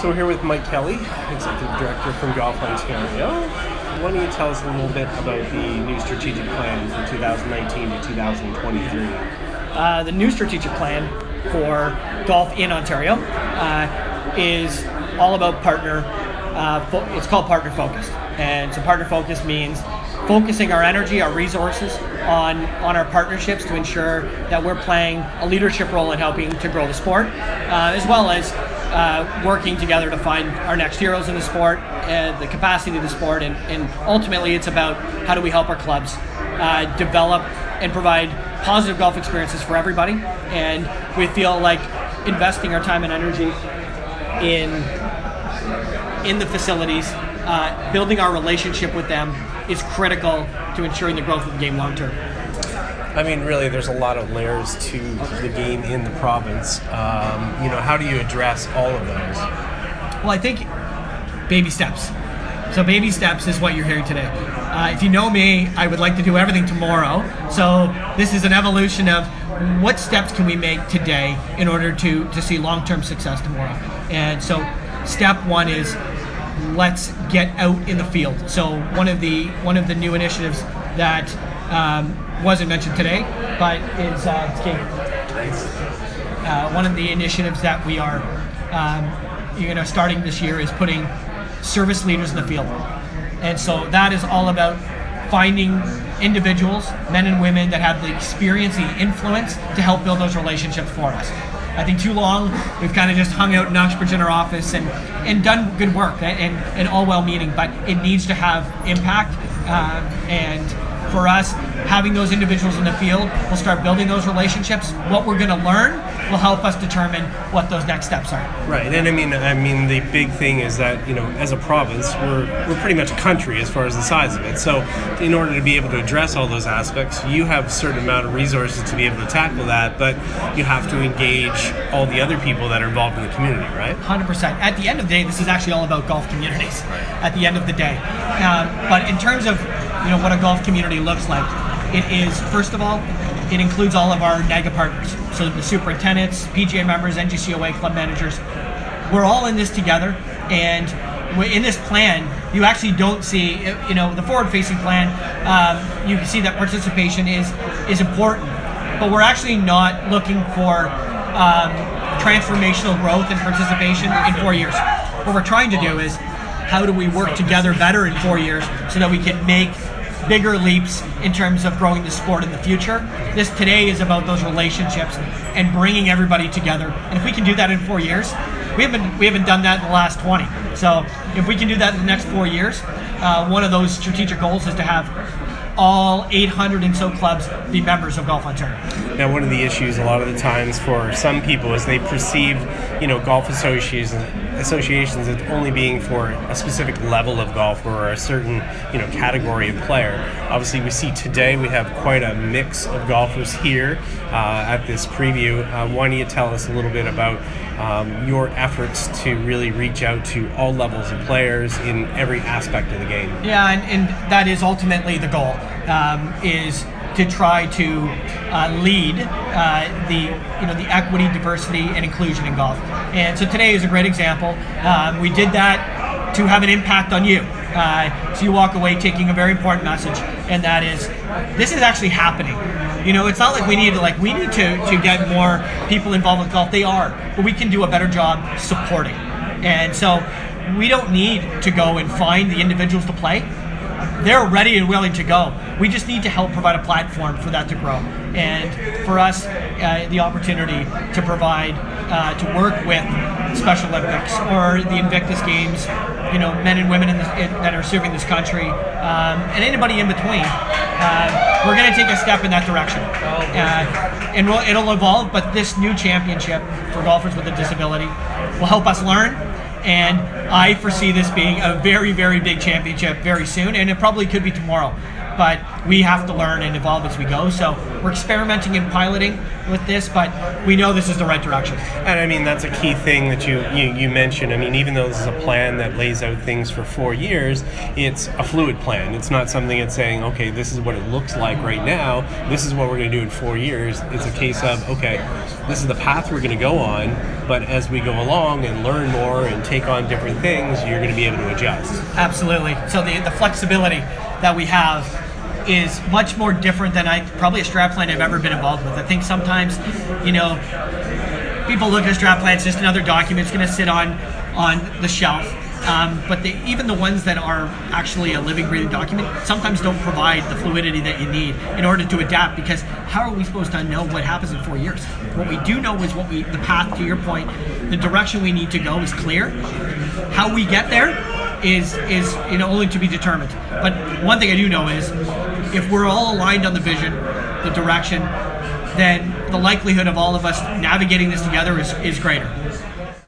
So we're here with Mike Kelly, Executive Director from Golf Ontario. Why don't you tell us a little bit about the new strategic plan from 2019 to 2023? The new strategic plan for golf in Ontario is all about partner. It's called Partner Focused, and so Partner Focused means focusing our energy, our resources on our partnerships to ensure that we're playing a leadership role in helping to grow the sport, as well as working together to find our next heroes in the sport, the capacity of the sport, and ultimately it's about how do we help our clubs develop and provide positive golf experiences for everybody. And we feel like investing our time and energy in the facilities, building our relationship with them is critical to ensuring the growth of the game long term. I mean, really, there's a lot of layers to the game in the province. How do you address all of those? Well, I think baby steps. So baby steps is what you're hearing today. If you know me, I would like to do everything tomorrow. So this is an evolution of what steps can we make today in order to see long-term success tomorrow. And so step one is let's get out in the field. So one of the new initiatives that wasn't mentioned today, but is one of the initiatives that we are starting this year is putting service leaders in the field. And so that is all about finding individuals, men and women, that have the experience, the influence to help build those relationships for us. I think too long we've kind of just hung out in Uxbridge in our office and done good work and all well-meaning, but it needs to have impact. And for us, having those individuals in the field, we'll start building those relationships. What we're going to learn will help us determine what those next steps are. Right, and I mean, the big thing is that as a province, we're pretty much a country as far as the size of it. So, in order to be able to address all those aspects, you have a certain amount of resources to be able to tackle that, but you have to engage all the other people that are involved in the community, right? 100%. At the end of the day, this is actually all about golf communities. Right. At the end of the day, but in terms of what a golf community looks like, it is, first of all, it includes all of our NAGA partners. So the superintendents, PGA members, NGCOA club managers. We're all in this together, and in this plan, you actually don't see, the forward-facing plan, you can see that participation is important, but we're actually not looking for transformational growth and participation in 4 years. What we're trying to do is, how do we work together better in 4 years so that we can make bigger leaps in terms of growing the sport in the future. This today is about those relationships and bringing everybody together. And if we can do that in 4 years, we haven't done that in the last 20. So if we can do that in the next 4 years, one of those strategic goals is to have all 800 and so clubs be members of Golf Ontario. Now, one of the issues a lot of the times for some people is they perceive, golf associations as only being for a specific level of golf or a certain, category of player. Obviously, we see today we have quite a mix of golfers here at this preview. Why don't you tell us a little bit about your efforts to really reach out to all levels of players in every aspect of the game? Yeah, and that is ultimately the goal, is to try to lead the equity, diversity, and inclusion in golf. And so today is a great example. We did that to have an impact on you. So you walk away taking a very important message, and that is, this is actually happening. It's not like we need to get more people involved with golf. They are, but we can do a better job supporting. And so we don't need to go and find the individuals to play. They're ready and willing to go. We just need to help provide a platform for that to grow. And for us, the opportunity to provide, to work with Special Olympics or the Invictus Games, men and women that are serving this country, and anybody in between, we're going to take a step in that direction. And it'll evolve, but this new championship for golfers with a disability will help us learn. And I foresee this being a very, very big championship very soon, and it probably could be tomorrow. But we have to learn and evolve as we go. So We're experimenting and piloting with this, but we know this is the right direction. And I mean, that's a key thing that you mentioned. I mean, even though this is a plan that lays out things for 4 years, it's a fluid plan. It's not something that's saying, okay, this is what it looks like right now. This is what we're going to do in 4 years. It's a case of, okay, this is the path we're going to go on, but as we go along and learn more and take on different things, you're going to be able to adjust. Absolutely. So the flexibility that we have is much more different than probably a strat plan I've ever been involved with. I think sometimes, people look at a strat plan, it's just another document, it's going to sit on the shelf. But even the ones that are actually a living, breathing document sometimes don't provide the fluidity that you need in order to adapt, because how are we supposed to know what happens in 4 years? What we do know is the path, to your point, the direction we need to go is clear. How we get there is only to be determined. But one thing I do know is if we're all aligned on the vision, the direction, then the likelihood of all of us navigating this together is greater.